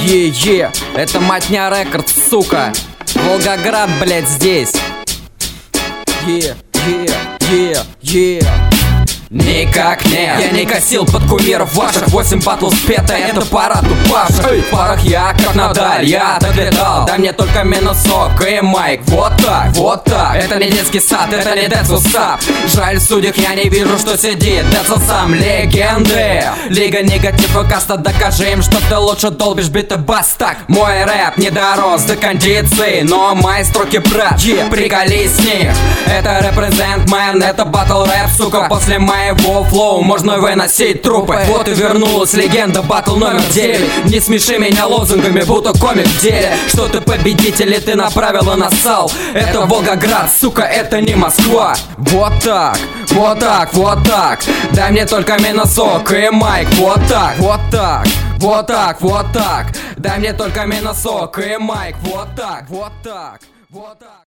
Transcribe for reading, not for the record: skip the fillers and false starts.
Е-е, это Матня Рекордс, сука. Волгоград, блять, здесь. Е-е-е-е. Никак нет, я не косил под кумиров ваших. 8 батлов спето, это парад упавших. В парах я как Надаль, я так летал. Дай мне только минусок и майк. Вот так, вот так. Это не детский сад, это не Децусап. Жаль, в судьях я не вижу, что сидит Децусам. Легенды, лига негатива каста. Докажи им, что ты лучше долбишь биты бас. Так, мой рэп не дорос до кондиции, но мои строки, брат, приколись с них. Это represent man, это батл рэп, сука. После моего флоу можно выносить трупы. Вот и вернулась легенда, батл номер 9. Не смеши меня лозунгами, будто комик в деле. Что ты победитель и ты направила нассал. Это Волгоград, сука, это не Москва. Вот так, вот так, вот так. Дай мне только минусок и майк. Вот так, вот так, вот так, вот так. Дай мне только минусок и майк. Вот так, вот так, вот так.